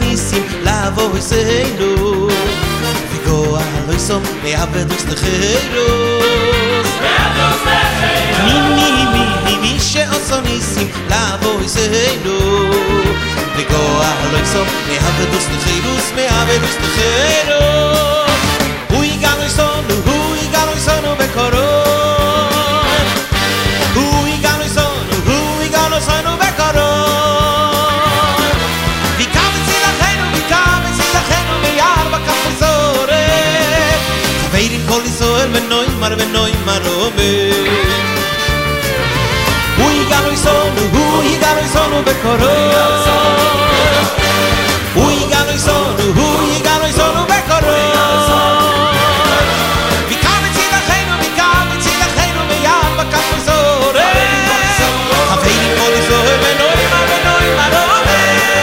ניסים לבוא יסיינו וגוע לא יסום מעבדוס לחירוס מי שעושה ניסים לבוא יסיינו וגוע לא יסום מעבדוס לחירוס הוא יגע לו יסונו בקורון הוא יגע לו יסונו בקורון ויקבץ ילכנו מיער בכף זורק חברים כל ישראל ונוי מר אומר הוא יגע לו יסונו בקורון הוא יגע לו יסונו בקורון ויקבץ ילכנו מיער בכף זורק חברים כל ישראל ונוי מר אומר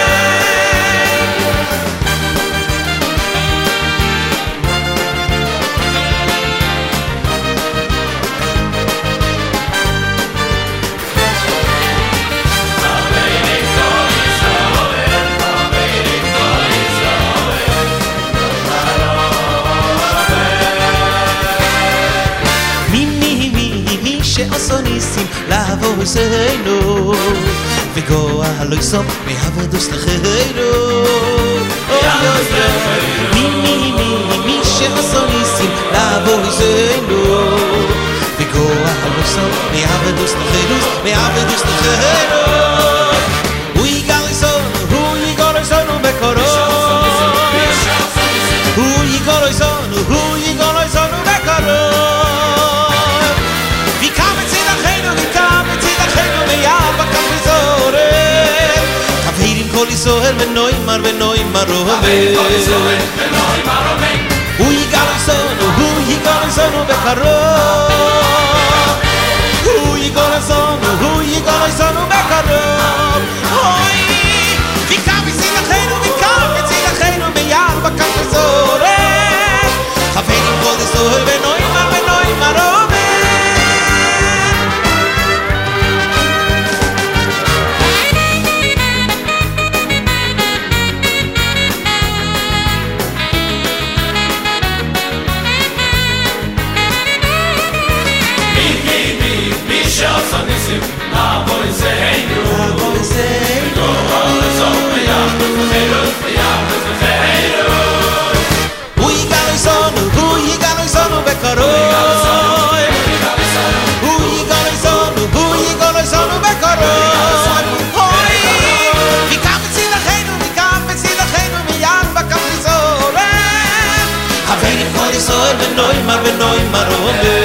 שעושה ניסים לבוא יסיינו וגוע לא יסום מעבדוס לחירו מי שעושה ניסים לבוא יסיינו וגוע לא יסום מעבדוס לחירו הוא יגע לו יסונו בקורון הוא יגע לו יסונו בקורון ויקבץ ילכנו מיער בכף זורק חברים כל ישראל ונוי מר אומר הוא יגע לו יסונו בקרוב הוא יגע לו יסונו בקרוב אוי ויקבץ ילכנו מיער בכף זורק חברים כל ישראל ונוי מר אומר שעושה ניסים לבוא יסיינו וגוע לא יסום מעבדוס לחירוס הוא יגע לו יסונו בקורון הוא יגע לו יסונו בקורון אוי ויקבץ ילכנו מיער בכף זורק חברים כל ישראל ונוי מר אומר